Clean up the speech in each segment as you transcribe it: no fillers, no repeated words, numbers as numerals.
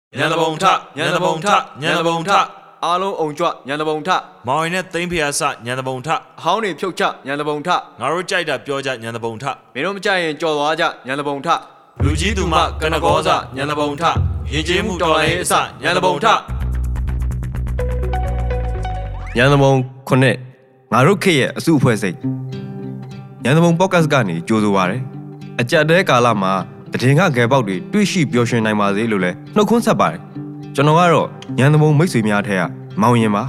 ညံတပုံထညံတပုံထညံတပုံထအားလုံးအုံကြွညံတပုံထမောင်ရင်နဲ့သိမ့်ဖျားစညံတပုံထအဟောင်းတွေဖြုတ်ချညံတပုံထငါတို့ကြိုက်တာပြောကြညံတပုံထမင်းတို့မကြိုက်ရင်ကြော်သွားကြညံတပုံထလူကြီးသူမကနကောစညံတပုံထရင်ကျေးမှုတော်လည်းအစညံတပုံထညံတပုံခုနှစ်ငါတို့ခေတ်ရဲ့အစုအဖွဲ့စိတ်ညံတပုံပေါ့ကတ်ကနေကြိုးဆိုပါရယ်အကြက်တဲကာလမှာတည်ငါငယ်ပေါက်တွေတွေ့ရှိပျော်ရွှင်နိုင်ပါစေလို့လဲနှုတ်ခွန်းဆက်ပါတယ်ကျွန်တော်ကတော့ညံတပုံမိတ်ဆွေများထဲကမောင်ရင်ပါ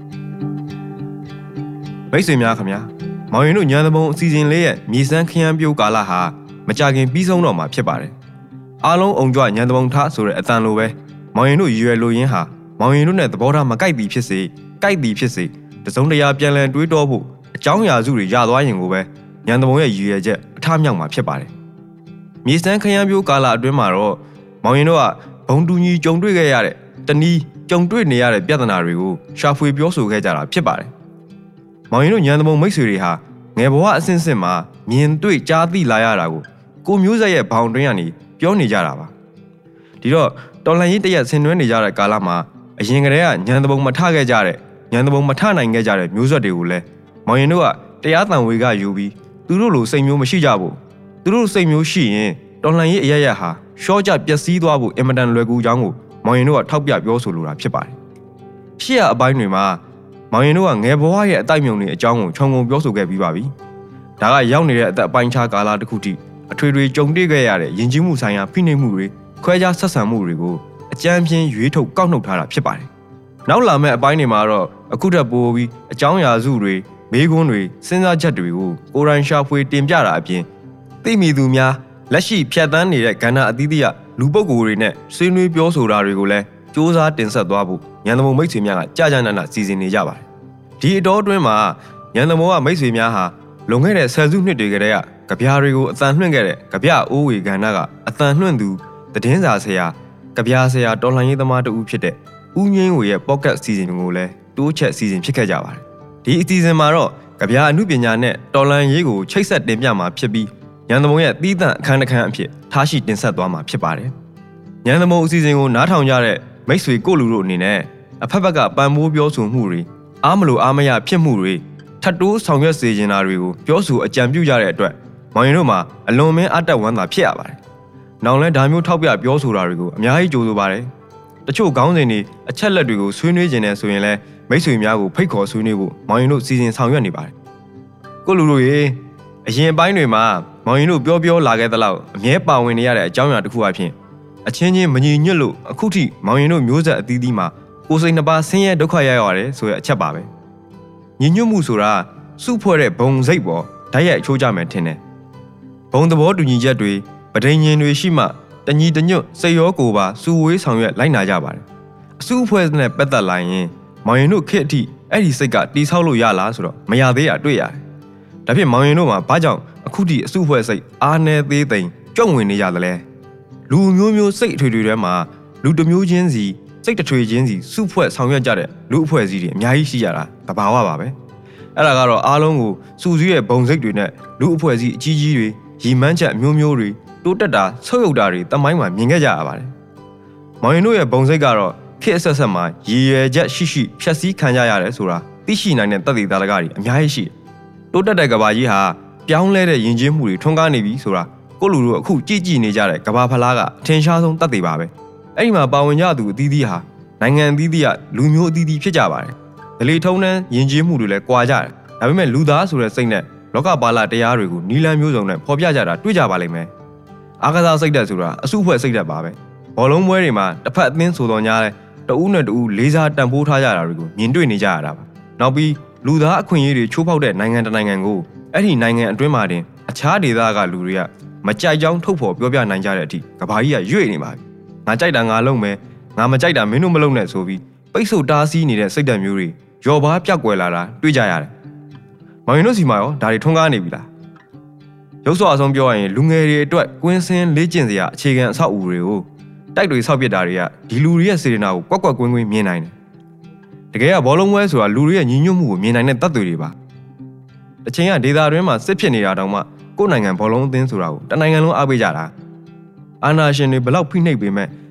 မိတ်ဆွေများခင်ဗျာမောင်ရင်တို့ညံတပုံအစီအစဉ်လေးရဲ့မြေစမ်းခရမ်းပြိုးကာလဟာမကြခင်ပြီးဆုံးတော့မှာဖြစ်ပါတယ်အားလုံးအုံကြွညံတပုံထဆိုတဲ့အတန်လိုပဲမောင်ရင်တို့ရွယ်လိုရင်းဟာမောင်ရင်တို့နဲ့သဘောထားမကိုက်သည်ဖြစ်စေကိုက်သည်ဖြစ်စေတစုံတရာပြန်လည်တွေးတောဖို့အကြောင်းအရာစုတွေရသွားရင်ကိုပဲညံတပုံရဲ့ရည်ရွယ်ချက်အထမြောက်မှာဖြစ်ပါတယ်မြေစမ်းခရမ်းပြိုးကာလအတွင်းမှာတော့မောင်ရင်တို့ကဘုံတူညီကြုံတွေ့ခဲ့ရတဲ့တနည်းကြုံတွေ့နေရတဲ့ပြဿနာတွေကိုရှာဖွေပြောဆိုခဲ့ကြတာဖြစ်ပါတယ်။မောင်ရင်တို့ညံတပုံမိတ်ဆွေတွေဟာငယ်ဘဝအဆင့်ဆင့်မှာမြင်တွေ့ကြားသိလာရတာကိုမျိုးဆက်ရဲ့ဘောင်တွင်းကနေပြောနေကြတာပါ။ဒီတော့တော်လှန်ရေးတရက်ဆင်နွှဲနေကြတဲ့ကာလမှာအရင်ကတည်းကညံတပုံမထခဲ့ကြတဲ့ညံတပုံမထနိုင်ခဲ့ကြတဲ့မျိုးဆက်တွေကိုလည်းမောင်ရင်တို့ကတရားတန်ဝေကယူပြီးသူတို့လိုစိတ်မျိုးမရှိကြဘူး။သူတို့စိတ်မျိုးရှိရင်တော်လှန်ရေးအရရဟာရှော့ကြပျက်စီးသွားဖို့အင်မတန်လွယ်ကူကြောင်းကိုမောင်ရင်တို့ကထောက်ပြပြောဆိုလိုတာဖြစ်ပါတယ်။ရှေ့အပိုင်းတွေမှာမောင်ရင်တို့ကငယ်ဘဝရဲ့အတိုက်မြုံတွေအကြောင်းကိုခြုံငုံပြောဆိုခဲ့ပြီးပါပြီ။ဒါကရောက်နေတဲ့အသက်အပိုင်းခြားကာလတစ်ခုထိအထွေထွေကြုံတွေ့ခဲ့ရတဲ့ယဉ်ကျေးမှုဆိုင်ရာဖိနှိပ်မှုတွေခွဲခြားဆက်ဆံမှုတွေကိုအကြမ်းဖျင်းရွေးထုတ်ကောက်နှုတ်ထားတာဖြစ်ပါတယ်။နောက်လာမယ့်အပိုင်းတွေမှာတော့အခုထပ်ပိုပြီးအကြောင်းအရာစုတွေမေးခွန်းတွေစဉ်းစားချက်တွေကိုကိုယ်တိုင်ရှာဖွေတင်ပြတာအပြင်သိမိသူများလက်ရှိဖြတ်သန်းနေတဲ့ကဏ္ဍအသီးသီးကလူပုဂ္ဂိုလ်တွေနဲ့ဆွေးနွေးပြောဆိုတာတွေကိုလည်းစ조사တင်ဆက်သွားဖို့ညံတမုံမိတ်ဆွေများကကြာကြာနာနာစီစဉ်နေကြပါတယ်။ဒီအတော်အတွင်းမှာညံတမုံကမိတ်ဆွေများဟာလွန်ခဲ့တဲ့ဆယ်စုနှစ်တွေကတည်းကကြပြားတွေကိုအတန်လွှင့်ခဲ့တဲ့ကြပြအိုးဝေကဏ္ဍကအတန်လွှင့်သူသတင်းစာဆရာကြပြားဆရာတော်လှန်ရေးသမားတဦးဖြစ်တဲ့ဦးငိမ့်ဝေရဲ့ပေါ့ကတ်အစီအစဉ်ကိုလည်းတိုးချက်အစီအစဉ်ဖြစ်ခဲ့ကြပါတယ်။ဒီအစီအစဉ်မှာတော့ကြပြားအမှုပညာနဲ့တော်လှန်ရေးကိုချိတ်ဆက်တင်ပြမှာဖြစ်ပြီးညံတမုံရဲ့သီးသန့်အခမ်းအနားအဖြစ်ထားရှိတင်ဆက်သွားမှာဖြစ်ပါတယ်။ညံတမုံအစီအစဉ်ကိုနားထောင်ကြတဲ့မိတ်ဆွေကိုလူတို့အနေနဲ့အဖက်ဖက်ကပံ့ပိုးပြောဆိုမှုတွေအားမလို့အားမရဖြစ်မှုတွေထပ်တိုးဆောင်ရွက်စေချင်တာတွေကိုပြောဆိုအကြံပြုကြတဲ့အတွက်မောင်ရင်တို့မှာအလွန်မင်းအတက်ဝမ်းသာဖြစ်ရပါတယ်။နောက်လဲဒါမျိုးထောက်ပြပြောဆိုတာတွေကိုအများကြီးကြိုးဆိုပါတယ်။တချို့ခေါင်းစဉ်တွေအချက်လက်တွေကိုဆွေးနွေးခြင်းနဲ့ဆိုရင်လည်းမိတ်ဆွေများကိုဖိတ်ခေါ်ဆွေးနွေးဖို့မောင်ရင်တို့စီစဉ်ဆောင်ရွက်နေပါတယ်။ကိုလူတို့ရေအရင်ပိုင်းတွေမှာမောင်ရင်တို့ပြောလာခဲ့သလောက်အမြဲပါဝင်နေရတဲ့အကြောင်းအရာတစ်ခုအဖြစ်အချင်းချင်းမညီညွတ်လို့အခုထိမောင်ရင်တို့မျိုးဆက်အသီးသီးမှာကိုယ်စိတ်နှစ်ပါးဆင်းရဲဒုက္ခရရတယ်ဆိုတဲ့အချက်ပါပဲညီညွတ်မှုဆိုတာစုဖွဲ့တဲ့ဘုံစိတ်ပေါ်ဓာတ်ရိုက်အချိုးကြမယ်ထင်တယ်ဘုံသဘောတူညီချက်တွေပဋိညာဉ်တွေရှိမှတညီတညွတ်စိတ်ရောကိုယ်ပါစုဝေးဆောင်ရွက်လိုက်နာကြပါတယ်အစုအဖွဲ့နဲ့ပတ်သက်လာရင်မောင်ရင်တို့ခေတ်အထိအဲ့ဒီစိတ်ကတီးဆောက်လို့ရလားဆိုတော့မရသေးတာတွေ့ရတယ်ဒါဖြစ်မောင်ရင်တို့မှာဘာကြောင့်အခုထိအစုအဖွဲ့စိတ်အားနည်းသေးသိမ်ကြုံဝင်နေရတယ်လဲလူမျိုးစိတ်အထွေထွေထဲမှာလူတစ်မျိုးချင်းစီစိတ်တစ်ထွေချင်းစီစုဖွဲ့ဆောင်ရွက်ကြတဲ့လူအဖွဲ့အစည်းတွေအများကြီးရှိရတာသဘာဝပါပဲအဲ့ဒါကတော့အားလုံးကိုစုစည်းရဲ့ဘုံစိတ်တွေနဲ့လူအဖွဲ့အစည်းအကြီးကြီးတွေရီမန်းချက်မျိုးတွေတိုးတက်တာဆုတ်ယုတ်တာတွေတမိုင်းမှာမြင်ခဲ့ကြရပါတယ်မောင်ရင်တို့ရဲ့ဘုံစိတ်ကတော့ခေတ်အဆက်ဆက်မှာရည်ရွယ်ချက်ရှိဖြတ်စည်းခံကြရတယ်ဆိုတာသိရှိနိုင်တဲ့တသက်သားလကတွေအများကြီးရှိတယ်တိုးတက်တဲ့ကဘာကြီးဟာပြောင်းလဲတဲ့ယဉ်ကျေးမှုတွေထွန်းကားနေပြီဆိုတာကိုလူတို့အခုကြည်နေကြတဲ့ကဘာဖလားကအထင်ရှားဆုံးသက်သေပါပဲအဲ့ဒီမှာပါဝင်ကြသူအသီးသီးဟာနိုင်ငံအသီးသီးကလူမျိုးအသီးသီးဖြစ်ကြပါတယ်ဒလီထုံးတဲ့ယဉ်ကျေးမှုတွေလည်းကွာကြတယ်ဒါပေမဲ့လူသားဆိုတဲ့စိတ်နဲ့လောကပါဠတရားတွေကိုနီလန်းမျိုးစုံနဲ့ဖော်ပြကြတာတွေ့ကြပါလိမ့်မယ်အာကစားစိတ်ဓာတ်ဆိုတာအစုအဖွဲ့စိတ်ဓာတ်ပါပဲဘောလုံးပွဲတွေမှာတစ်ဖက်အသင်းဆိုတော်ညာလဲတဦးနဲ့တဦးလေးစားတန်ဖိုးထားကြတာတွေကိုမြင်တွေ့နေကြရတာပါနောက်ပြီးလူသားအခွင့်အရေးတွေချိုးဖောက်တဲ့နိုင်ငံတစ်နိုင်ငံကိုအဲ့ဒီနိုင်ငံအတွင်းမှာတင်အခြားဒေသကလူတွေကမကြိုက်ကြောင်းထုတ်ဖော်ပြောပြနိုင်ကြတဲ့အထိကဘာကြီးကရွေ့နေပါပြီငါကြိုက်တာငါလုပ်မယ်ငါမကြိုက်တာမင်းတို့မလုပ်နဲ့ဆိုပြီးပိတ်ဆို့တားဆီးနေတဲ့စိတ်ဓာတ်မျိုးတွေရော်ပါပြောက်ကွယ်လာတာတွေ့ကြရတယ်မောင်ရင်တို့စီမှာရောဒါတွေထွန်းကားနေပြီလားရုပ်စွာအဆုံးပြောရရင်လူငယ်တွေအတွက်ကွင်းစင်းလေ့ကျင့်စရာအခြေခံအဆောက်အဦတွေကိုတိုက်တွေဆောက်ပစ်တာတွေကဒီလူတွေရဲ့စေတနာကိုကွက်ကွင်းမြင်နိုင်တယ်တကယ်ကဘောလုံးပွဲဆိုတာလူတွေရဲ့ညီညွတ်မှုကိုမြင်နိုင်တဲ့တတ်တွေတွေပါအချိန်ကဒေသတွင်းမှာစစ်ဖြစ်နေတာတောင်မှကိုယ်နိုင်ငံဘောလုံးအသင်းဆိုတာကိုတနိုင်ငံလုံးအားပေးကြတာအာဏာရှင်တွေဘလောက်ဖိနှိပ်ပေမဲ့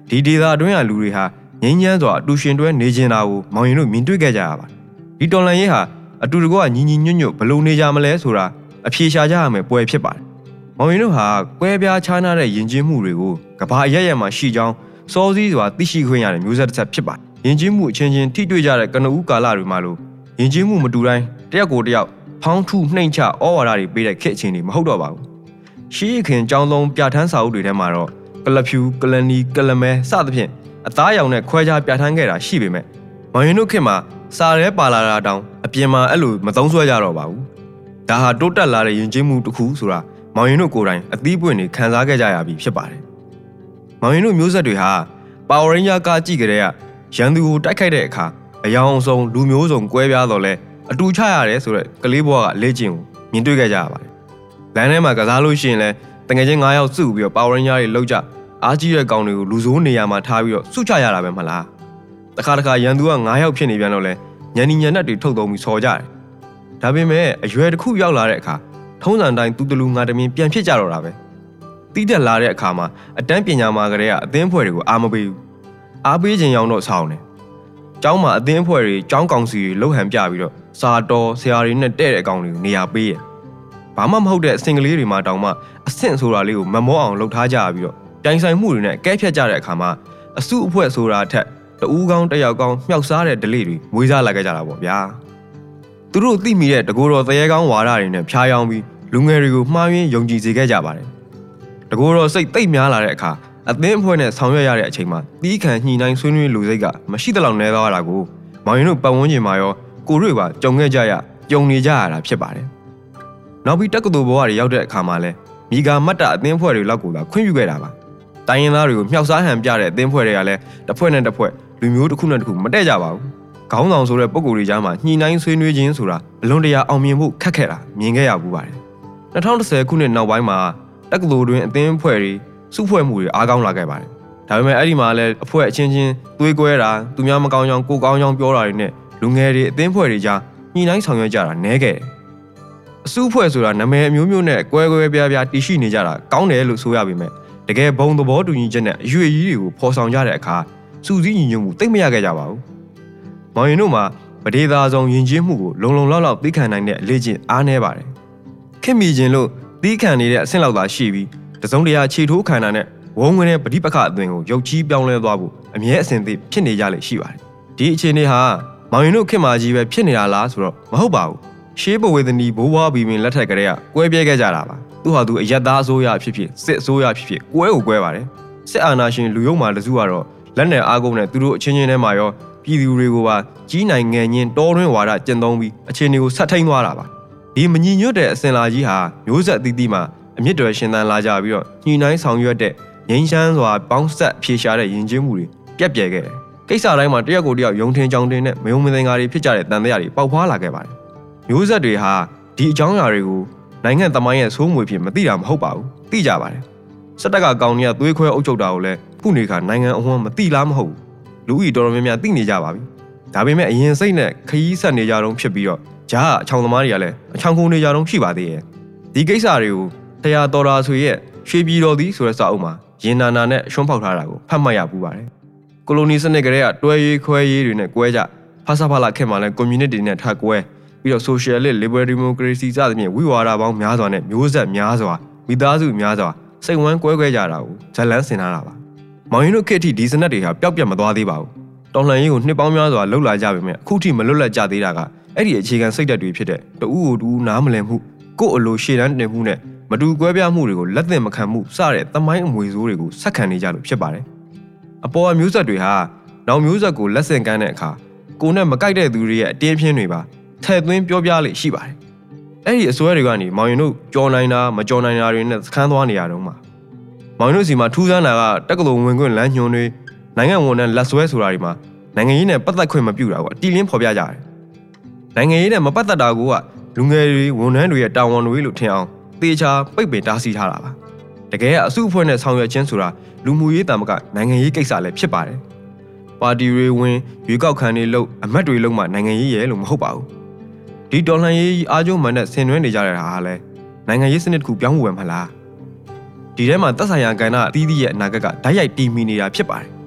ဒီဒေသအတွင်းကလူတွေဟာငြိမ်းချမ်းစွာအတူရှင်တွဲနေကြတာကိုမောင်ရင်တို့မြင်တွေ့ခဲ့ကြရပါတယ်ဒီတော်လှန်ရေးဟာအတူတကောညီညီညွတ်ညွတ်ဘလို့နေကြမလဲဆိုတာအဖြေရှာကြရမယ်ပွဲဖြစ်ပါတယ်မောင်ရင်တို့ဟာကွဲပြားခြားနားတဲ့ယဉ်ကျေးမှုတွေကိုကဘာအရရမှာရှိကြောင်းစောစည်းစွာသိရှိခွင့်ရတဲ့မျိုးဆက်တစ်ဆက်ဖြစ်ပါတယ်ယဉ်ကျေးမှုအချင်းချင်းထိတွေ့ကြတဲ့ကနဦးကာလတွေမှာလို့ယဉ်ကျေးမှုမတူတိုင်းတယောက်ကိုတယောက်ဖောင်းထုနှိမ့်ချဩဝါဒတွေပေးတဲ့ခေတ်အချိန်တွေမဟုတ်တော့ပါဘူးရှေးခင်ကျောင်းဆုံးပြဋ္ဌာန်းစာအုပ်တွေထဲမှာတော့ကလဖြူကလနီကလမဲစသဖြင့်အသားရောင်နဲ့ခွဲခြားပြဋ္ဌာန်းခဲ့တာရှိပေမဲ့မောင်ရင်တို့ခေတ်မှာစာရဲပါလာတာတောင်အပြင်မှာအဲ့လိုမသုံးဆွဲကြတော့ပါဘူးဒါဟာတိုးတက်လာတဲ့ယဉ်ကျေးမှုတစ်ခုဆိုတာမောင်ရင်တို့ကိုယ်တိုင်အသီးပွင့်နေခံစားခဲ့ကြရပြီဖြစ်ပါတယ်မောင်ရင်တို့မျိုးဆက်တွေဟာပါဝရင်းယာကကြည့်ကြတဲ့ရန်သူကိုတိုက်ခိုက်တဲ့အခါအယောင်အဆုံးလူမျိုးစုံကွဲပြားတော့လဲအတူချရတယ်ဆိုတော့ကလေးဘွားကလေ့ကျင့်ကိုမြင်တွေ့ခဲ့ကြရပါတယ်လမ်းထဲမှာကစားလို့ရှိရင်လဲတငယ်ချင်း9ယောက်စုပြီးတော့ပါဝရင်းယာတွေလောက်ကြအားကြီးတဲ့ကောင်တွေကိုလူဆိုးနေရာမှာထားပြီးတော့စုချရတာပဲမလားတခါရန်သူက9ယောက်ဖြစ်နေပြန်တော့လဲညံညံနဲ့တွေထုတ်သုံးပြီးဆော်ကြတယ်ဒါပေမဲ့အရွယ်တစ်ခုရောက်လာတဲ့အခါထုံးစံတိုင်းသူတလူငါတမင်းပြန်ဖြစ်ကြတော့တာပဲတီးတက်လာတဲ့အခါမှာအတန်းပညာမှာကလေးကအသင်းဖွဲ့တွေကိုအားမပေးဘူးအားပေးခြင်းရောက်တော့ဆောင်းတယ်ကျောင်းမှာအသင်းဖွဲ့တွေကျောင်းကောင်စီတွေလှုပ်ဟန်ပြပြီးတော့စာတော်ဆရာတွေနဲ့တဲ့တဲ့အကောင်တွေကိုနေရာပေးရဘာမှမဟုတ်တဲ့အစင်ကလေးတွေမှာတောင်မှအဆင့်ဆိုတာလေးကိုမမောအောင်လှုပ်ထားကြပြီးတော့တိုင်ဆိုင်မှုတွေနဲ့ကဲဖြတ်ကြတဲ့အခါမှာအစုအဖွဲ့ဆိုတာအထက်တူးကောင်းတယောက်ကောင်းမြောက်စားတဲ့ဒလိတွေမွေးစားလာခဲ့ကြတာပေါ့ဗျာသူတို့သိမိတဲ့တကိုယ်တော်သရဲကောင်းဝါဒတွေနဲ့ဖျားယောင်းပြီးလူငယ်တွေကိုမှားယွင်းယုံကြည်စေခဲ့ကြပါတယ်တကိုယ်တော်စိတ်သိပ်များလာတဲ့အခါအသင်းအဖွဲ့နဲ့ဆောင်ရွက်ရတဲ့အချိန်မှာတီးခံညှိနှိုင်းဆွေးနွေးလူစိတ်ကမရှိသလောက်နဲသွားတာကိုမောင်ရင်တို့ပတ်ဝန်းကျင်မှာရောကိုရွေပါကြုံခဲ့ကြရကြုံနေကြရတာဖြစ်ပါတယ်နောက်ပြီးတက္ကသိုလ်ဘဝတွေရောက်တဲ့အခါမှာလဲမိဂါမတ်တာအသင်းအဖွဲ့တွေလောက်ကိုသာခွင့်ပြုခဲ့တာပါတိုင်းရင်းသားတွေကိုမြှောက်စားဟန်ပြတဲ့အသင်းဖွဲ့တွေကလည်းတစ်ဖွဲ့နဲ့တစ်ဖွဲ့လူမျိုးတစ်ခုနဲ့တစ်ခုမတည့်ကြပါဘူးခေါင်းဆောင်ဆိုတဲ့ပုံကိုယ်တွေကြားမှာညှိနှိုင်းဆွေးနွေးခြင်းဆိုတာအလွန်တရာအောင်မြင်ဖို့ခက်ခဲတာမြင်ခဲ့ရဘူးပါတယ်2010ခုနှစ်နောက်ပိုင်းမှာတက္ကသိုလ်တွင်အသင်းဖွဲ့တွေစုဖွဲ့မှုတွေအားကောင်းလာခဲ့ပါတယ်ဒါပေမဲ့အဲ့ဒီမှာလည်းအဖွဲ့အချင်းချင်းသွေးကွဲတာသူများမကောင်းကြောင်းကိုကောင်းကြောင်းပြောတာတွေနဲ့လူငယ်တွေအသင်းဖွဲ့တွေကြားညှိနှိုင်းဆောင်ရွက်ကြတာနည်းခဲ့တယ်အစုဖွဲ့ဆိုတာနာမည်အမျိုးမျိုးနဲ့ကွဲပြားတည်ရှိနေကြတာကောင်းတယ်လို့ဆိုရပေမဲ့တကယ်ဘုံသဘောတူညီချက်နဲ့အရွေကြီးတွေကိုဖော်ဆောင်ကြတဲ့အခါစူးစီးညီညွတ်မှုသိမ့်မရခဲ့ကြပါဘူး။မောင်ရင်တို့မှာဗဒေသာဆောင်ယဉ်ကျေးမှုကိုလုံလောက်သိခံနိုင်တဲ့အလေ့ကျင့်အားနည်းပါတယ်။ခင်မိခြင်းလို့သိခံနေတဲ့အဆင့်လောက်သာရှိပြီးတစုံတရာခြေထိုးခံတာနဲ့ဝုန်းဝင်တဲ့ပဋိပက္ခအသွင်ကိုရုပ်ချီးပြောင်းလဲသွားဖို့အမြဲအစဉ်သစ်ဖြစ်နေကြလေရှိပါတယ်။ဒီအခြေအနေဟာမောင်ရင်တို့ခင်မာကြီးပဲဖြစ်နေတာလားဆိုတော့မဟုတ်ပါဘူး။ရှေးဘဝေသနီဘိုးဘွားဘီမင်လက်ထက်ကလေးကကွဲပြဲခဲ့ကြတာပါ။သူဟာသူအယက်သားအစိုးရဖြစ်ဖြစ်စစ်အစိုးရဖြစ်ဖြစ်ကွဲကိုကွဲပါတယ်စစ်အာဏာရှင်လူယုံမှာတစုကတော့လက်နယ်အားကုန်နဲ့သူတို့အချင်းချင်းထဲမှာရောပြည်သူတွေကိုပါကြီးနိုင်ငယ်ညင်းတောတွင်းဝါဒကျင့်သုံးပြီးအခြေအနေကိုဆက်ထိန်သွားတာပါဒီမညီညွတ်တဲ့အစဉ်လာကြီးဟာမျိုးဆက်အသီးသီးမှာအမြင့်တော်ရှင်သန်လာကြပြီးတော့ညှိနှိုင်းဆောင်ရွက်တဲ့ငြိမ်းချမ်းစွာပေါင်းဆက်ဖြေရှားတဲ့ယဉ်ကျေးမှုတွေပြက်ပြဲခဲ့တယ်ကိစ္စတိုင်းမှာတယောက်ကိုတယောက်ယုံထင်ကြောင်တင်နဲ့မယုံမသိငါတွေဖြစ်ကြတဲ့တန်တရားတွေပေါက်ဖွားလာခဲ့ပါတယ်မျိုးဆက်တွေဟာဒီအကြောင်းအရာတွေကိုနိုင်ငံသမိုင်းရဲ့ဆိုးမွေဖြစ်မသိတာမဟုတ်ပါဘူးသိကြပါတယ်စစ်တပ်ကကောင်းကြီးကသွေးခွဲအုပ်ချုပ်တာကိုလည်းခုနေခါနိုင်ငံအဝန်းမသိလားမဟုတ်ဘူးလူကြီးတော်တော်များများသိနေကြပါပြီဒါပေမဲ့အရင်စိတ်နဲ့ခရီးဆက်နေကြတော့ဖြစ်ပြီးတော့ဂျားအချောင်သမားတွေကလည်းအချောင်ခုန်နေကြတော့ရှိပါသေးရဲ့ဒီကိစ္စတွေကိုတရားတော်တာဆိုရဲ့ရွှေပြည်တော်သည်ဆိုတဲ့စာအုပ်မှာရင်နာနဲ့အရှုံးဖောက်ထားတာကိုဖတ်မှတ်ရပူပါတယ်ကိုလိုနီစနစ်ကလေးကတွဲရေးခွဲရေးတွေနဲ့ကွဲကြဖဆဖလာခင်မှာလည်း community နဲ့ထပ်ကွဲပြီးတော့ socialist liberal democracy စသဖြင့်ဝိဝါဒပေါင်းများစွာနဲ့မျိုးဆက်များစွာမိသားစုများစွာစိတ်ဝမ်းကွဲကြတာကိုဇလန်းဆင်ထားတာပါမောင်ရင်တို့ခေတ်ထိဒီစနစ်တွေဟာပျောက်ပြတ်မသွားသေးပါဘူးတော်လှန်ရေးကိုနှစ်ပေါင်းများစွာလှုပ်လာကြပေမဲ့အခုထိမလွတ်လပ်ကြသေးတာကအဲ့ဒီအခြေခံစိတ်ဓာတ်တွေဖြစ်တဲ့တူကိုတူနားမလည်မှုကိုယ့်အလိုရှေ့တန်းတင်မှုနဲ့မတူကွဲပြားမှုတွေကိုလက်သင့်မခံမှုစတဲ့သမိုင်းအမွေဆိုးတွေကိုဆက်ခံနေကြလို့ဖြစ်ပါတယ်အပေါ်မျိုးဆက်တွေဟာနောက်မျိုးဆက်ကိုလက်ဆင့်ကမ်းတဲ့အခါကိုနဲ့မကိုက်တဲ့သူတွေရဲ့အတင်းပြင်းတွေပါထဲ့သွင်းပြောပြလေရှိပါတယ်အဲ့ဒီအစွဲတွေကနေမောင်ရင်တို့ကြော်နိုင်တာမကြော်နိုင်တာတွေနဲ့စခန်းသွားနေရတော့မှာမောင်ရင်တို့စီမှာထူးဆန်းတာကတက္ကသိုလ်ဝင်ခွင့်လမ်းညွှန်တွေနိုင်ငံဝန်ထမ်းလက်စွဲဆိုတာတွေမှာနိုင်ငံရေးနဲ့ပတ်သက်ခွင့်မပြုတာကိုအတိလင်းဖော်ပြကြတယ်နိုင်ငံရေးနဲ့မပတ်သက်တာကလူငယ်တွေဝန်ထမ်းတွေရဲ့တာဝန်တွေလို့ထင်အောင်သေချာပိတ်ပင်တားဆီးထားတာပါတကယ်ကအစုအဖွဲ့နဲ့ဆောင်ရွက်ခြင်းဆိုတာလူမှုရေးတာမကနိုင်ငံရေးကိစ္စလည်းဖြစ်ပါတယ်ပါတီတွေဝင်ရွေးကောက်ခံတွေလို့အမတ်တွေလို့မှနိုင်ငံရေးရဲလို့မဟုတ်ပါဘူးဒီတော်လှန်ရေးအားကျုံမှန်နဲ့ဆင်နွှဲနေကြတဲ့ဟာလဲနိုင်ငံရေးစနစ်တစ်ခုပြောင်းဖို့ပဲမလားဒီထဲမှာသက်ဆိုင်ရာကဏ္ဍအသီးသီးရဲ့အနာဂတ်ကဓာတ်ရိုက်တည်မီနေတာဖြစ်ပါတယ်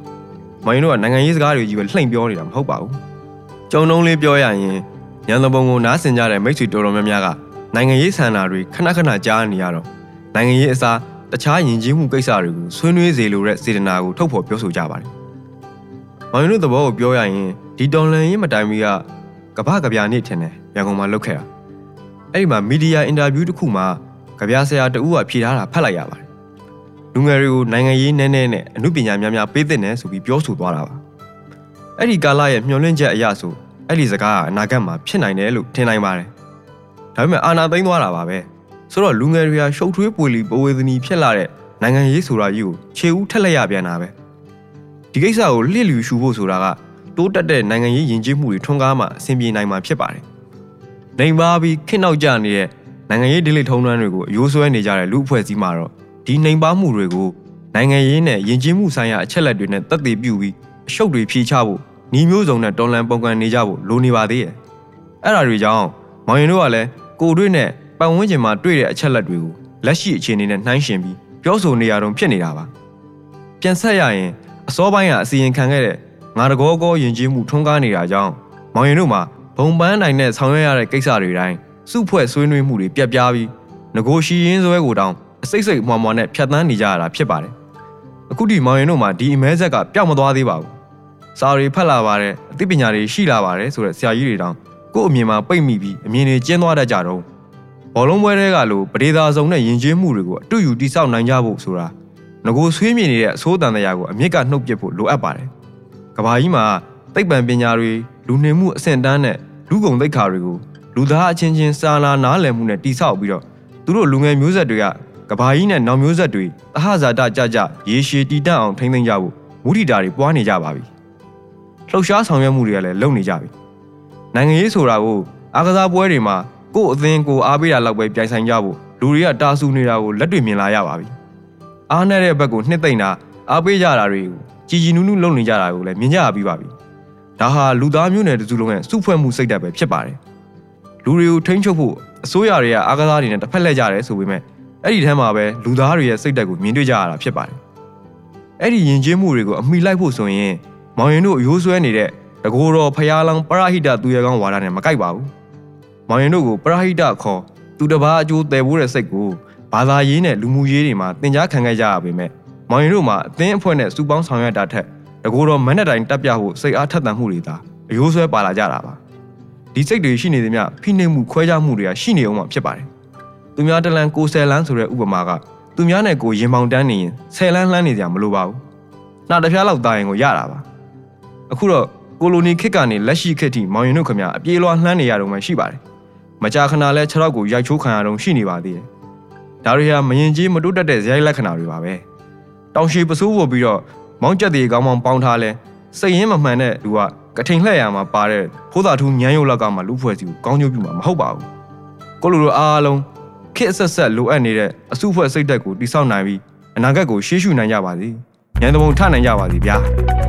မောင်ရင်တို့ကနိုင်ငံရေးစကားတွေကြီးပဲလှိမ့်ပြောနေတာမဟုတ်ပါဘူးကျုံနှုံးလေးပြောရရင်ညံသဘုံကိုနားဆင်ကြတဲ့မိတ်ဆွေတော်တော်များများကနိုင်ငံရေးဆန္ဒတွေခဏကြားနေရတော့နိုင်ငံရေးအစားတခြားယဉ်ကျေးမှုကိစ္စတွေကိုဆွေးနွေးစေလိုတဲ့စေတနာကိုထုတ်ဖော်ပြောဆိုကြပါတယ်မောင်ရင်တို့သဘောကိုပြောရရင်ဒီတော်လန်ရေးမတိုင်မီကကပကဗျာနေ့ထင်တယ်ရန်ကုန်မှာလုပ်ခဲ့တာအဲ့ဒီမှာမီဒီယာအင်တာဗျူးတစ်ခုမှာကဗျာဆရာတဦးကဖြေထားတာဖတ်လိုက်ရပါတယ်လူငယ်တွေကိုနိုင်ငံရေးနည်းနဲ့အမှုပညာများပေးသင့်တယ်ဆိုပြီးပြောဆိုသွားတာပါအဲ့ဒီကာလရဲ့မျှော်လင့်ချက်အရဆိုအဲ့ဒီစကားကအနာဂတ်မှာဖြစ်နိုင်တယ်လို့ထင်နိုင်ပါတယ်ဒါပေမဲ့အာဏာသိမ်းသွားတာပါပဲဆိုတော့လူငယ်တွေကရှုပ်ထွေးပွေလီပဝေသနီဖြစ်လာတဲ့နိုင်ငံရေးဆိုတာကြီးကိုခြေဦးထက်လက်ရပြန်တာပဲဒီကိစ္စကိုလျှစ်လျူရှူဖို့ဆိုတာကတိုးတက်တဲ့နိုင်ငံရေးယဉ်ကျေးမှုတွေထွန်းကားမှအဆင်ပြေနိုင်မှာဖြစ်ပါတယ်လိမ်ပါပြီးခင်းနောက်ကျနေတဲ့နိုင်ငံရေးဒလိထုံးတန်းတွေကိုအယိုးဆွဲနေကြတဲ့လူအဖွဲ့အစည်းမှာတော့ဒီနှိမ်ပါမှုတွေကိုနိုင်ငံရေးနဲ့ယဉ်ကျေးမှုဆိုင်ရာအချက်လက်တွေနဲ့သက်သေပြုပြီးအရှုပ်တွေဖြေချဖို့ညီမျိုးစုံနဲ့တော်လန်ပုံကန်နေကြဖို့လိုနေပါသေးရဲ့အဲ့ဒါတွေကြောင့်မောင်ရင်တို့ကလည်းကိုတွေ့နဲ့ပတ်ဝန်းကျင်မှာတွေ့တဲ့အချက်လက်တွေကိုလက်ရှိအခြေအနေနဲ့နှိုင်းယှဉ်ပြီးပြောဆိုနေရတော့ဖြစ်နေတာပါပြန်ဆက်ရရင်အစောပိုင်းကအစီရင်ခံခဲ့တဲ့ငါတကောကောယဉ်ကျေးမှုထွန်းကားနေတာကြောင့်မောင်ရင်တို့မှာဘုံပန်းနိုင်နဲ့ဆောင်ရွက်ရတဲ့ကိစ္စတွေတိုင်းစုဖွဲ့ဆွေးနွေးမှုတွေပြတ်ပြားပြီးငကိုရှိရင်းစွဲကိုတောင်အစိတ်မွှာနဲ့ဖြတ်သန်းနေကြရတာဖြစ်ပါတယ်အခုဒီမောင်ရင်တို့မှာဒီအမဲဆက်ကပျောက်မသွားသေးပါဘူးစာရီဖတ်လာပါတယ်အသိပညာတွေရှိလာပါတယ်ဆိုတဲ့ဆရာကြီးတွေတောင်ကို့အမြင်မှာပိတ်မိပြီးအမြင်တွေကျင်းသွားတတ်ကြတော့ဘောလုံးပွဲတွေကလိုပဒေသာဆောင်နဲ့ယဉ်ကျေးမှုတွေကိုအတူယူတိဆောက်နိုင်ကြဖို့ဆိုတာငကိုဆွေးမြေနေတဲ့အစိုးတန်တရားကိုအမြင့်ကနှုတ်ပစ်ဖို့လိုအပ်ပါတယ်ကဘာကြီးမှာသိပ္ပံပညာတွေလူနေမှုအဆင့်တန်းနဲ့လူကုန်သိက္ခာတွေကိုလူသားအချင်းချင်းစာနာနားလည်မှုနဲ့တိဆောက်ပြီးတော့သူတို့လူငယ်မျိုးဆက်တွေကကဘာကြီးနဲ့နောက်မျိုးဆက်တွေသဟဇာတကြရေရှည်တည်တံ့အောင်ထိန်းသိမ်းကြဖို့မူထီတာတွေပွားနေကြပါပြီလှုပ်ရှားဆောင်ရွက်မှုတွေကလည်းလုပ်နေကြပြီနိုင်ငံရေးဆိုတာကိုအားကစားပွဲတွေမှာကိုယ့်အသင်းကိုအားပေးတာလောက်ပဲပြိုင်ဆိုင်ကြဖို့လူတွေကတာဆူနေတာကိုလက်တွေ့မြင်လာရပါပြီအားနဲ့တဲ့ဘက်ကိုနှစ်သိမ့်တာအားပေးကြတာတွေကိုကြည်ကြည်နူးနူးလုပ်နေကြတာကိုလည်းမြင်ကြရပြီးပါပြီဒါဟာလူသားမျိုးနွယ်တစ်စုလုံးရဲ့စုဖွဲ့မှုစိတ်ဓာတ်ပဲဖြစ်ပါတယ်လူတွေကိုထိန်းချုပ်ဖို့အစိုးရတွေကအားကစားတွေနဲ့တစ်ဖက်လက်ကြတယ်ဆိုပေမဲ့အဲ့ဒီထဲမှာပဲလူသားတွေရဲ့စိတ်ဓာတ်ကိုမြင်တွေ့ကြရတာဖြစ်ပါတယ်အဲ့ဒီယဉ်ကျေးမှုတွေကိုအမိလိုက်ဖို့ဆိုရင်မောင်ရင်တို့ရိုးစွဲနေတဲ့တကိုယ်တော်ဖျားလောင်းပရဟိတသူရဲကောင်းဝါဒနဲ့မကိုက်ပါဘူးမောင်ရင်တို့ကိုပရဟိတခေါ်သူတစ်ပါးအကျိုးတည်ဖို့တဲ့စိတ်ကိုဘာသာရေးနဲ့လူမှုရေးတွေမှာသင်ကြားခံခဲ့ကြရပေမဲ့မောင်ရင်တို့မှာအသင်းအဖွဲ့နဲ့စုပေါင်းဆောင်ရွက်တာထက်တကိုယ်တော်မန်းတဲ့တိုင်တက်ပြဖို့စိတ်အားထက်သန်မှုတွေသာအယိုးဆွဲပါလာကြတာပါဒီစိတ်တွေရှိနေသမျှဖိနှိပ်မှုခွဲခြားမှုတွေကရှိနေအောင်မှဖြစ်ပါတယ်သူများတလန်ကိုဆယ်လန်းဆိုတဲ့ဥပမာကသူများနဲ့ကိုရင်ပေါင်တန်းနေရင်ဆယ်လန်းလှမ်းနေကြမလိုပါဘူးနှာတစ်ဖျားလောက်တာရင်ကိုရတာပါအခုတော့ကိုလိုနီခေတ်ကနေလက်ရှိခေတ်ထိမောင်ရင်တို့ခင်ဗျာအပြေးလွှားလှမ်းနေရတော့မှရှိပါတယ်မကြာခဏလဲခြေထောက်ကိုရိုက်ချိုးခံရတော့ရှိနေပါသေးတယ်ဒါတွေဟာမရင်ကြီးမတိုးတက်တဲ့ဇယိုက်လက္ခဏာတွေပါပဲတောင်ရှိပစိုးဖို့ပြီးတော့မောင်းကျက်တွေကောင်းပေါင်းထားလဲစိတ်ရင်းမမှန်တဲ့လူကကထိန်လှည့်ရမှာပါတဲ့ဖိုးသာထူးညမ်းရုပ်လောက်ကမှလူဖွဲ့စီကိုကောင်းကျိုးပြုမှာမဟုတ်ပါဘူးကိုလိုလိုအားလုံးခေတ်ဆက်လိုအပ်နေတဲ့အစုဖွဲ့စိတ်ဓာတ်ကိုတိဆောက်နိုင်ပြီးအနာဂတ်ကိုရှေ့ရှုနိုင်ကြပါစေဉာဏ်သဘုံထနိုင်ကြပါစေဗျာ